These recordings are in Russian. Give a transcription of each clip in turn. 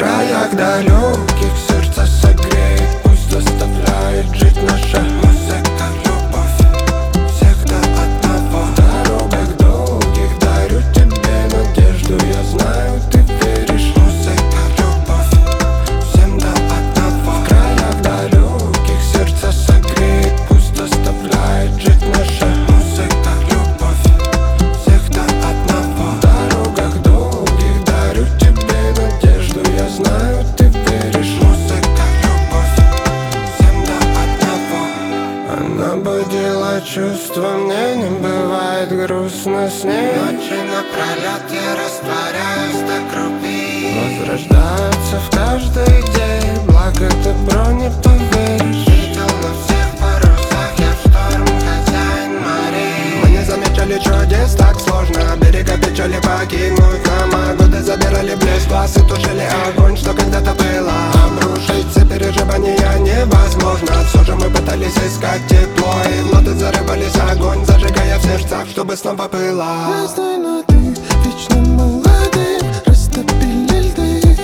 краях далеких сердце согреет, пусть заставляет жить наша музыка. Любовь всегда одного. В дорогах долгих дарю тебе надежду. Я знаю, ты веришь. Музыка, любовь всем до одного. В краях далеких сердце согреет, пусть заставляет жить наша музыка. Любовь всегда одного. В дорогах долгих дарю тебе надежду. Я знаю, ты веришь. Музыка, любовь всем до одного. Она будила чувства, мне не бывает грустно с ней. Ночи напролет я растворяюсь до крови. Возрождаются в каждой идее, благо добро не поверишь. Видел на всех парусах, я в шторм, хозяин морей. Мы не замечали чудес, так сложно. Берега печали покинуть нам. Годы забирали блеск глаз и тушили огонь, что когда-то было. Обрушить все переживания невозможно. Все же мы пытались искать тепло, и ноты зарывались огонь, зажигая в сердцах, чтобы снова пылало. Красной ноты, вечно молодым, растопили льды.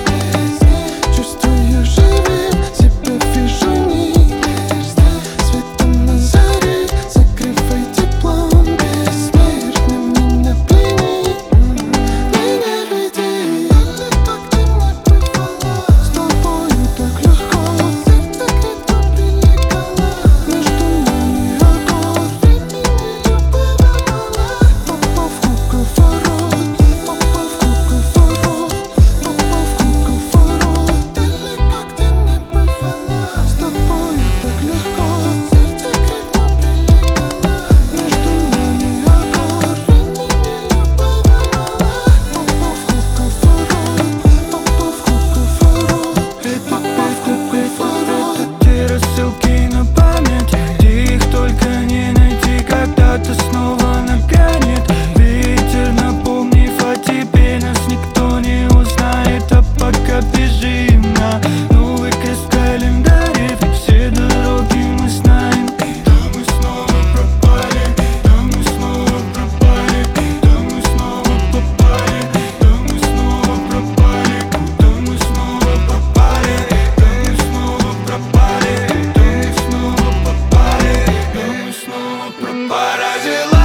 Чувствую живым, себя вижу нигде. Светом на заре, согревай теплом. Бессмертным меня плени, меня веди. Далеко, где не бывало, с тобою так легко. Сердце крепко прилегало, между нами огонь. Времени любого мало. Попав в круговорот, попав в круговорот, попав в круговорот. Далеко, где не бывало, с тобою так легко. Сердце крепко прилегало, между нами огонь. Времени любого мало. Попав в круговорот, попав в круговорот, попав в круговорот. Эти рассылки на память, где их только не найти, когда-то снова нагрянет ветер, напомнив о тебе. Нас никто не узнает, а пока бежим на новый крест в календаре. Ведь все дороги мы знаем. И там мы снова пропали, там мы снова пропали, там мы снова попали, там мы снова пропали, там мы снова пропали, там мы снова пропали, там мы снова попали, там мы снова пропали.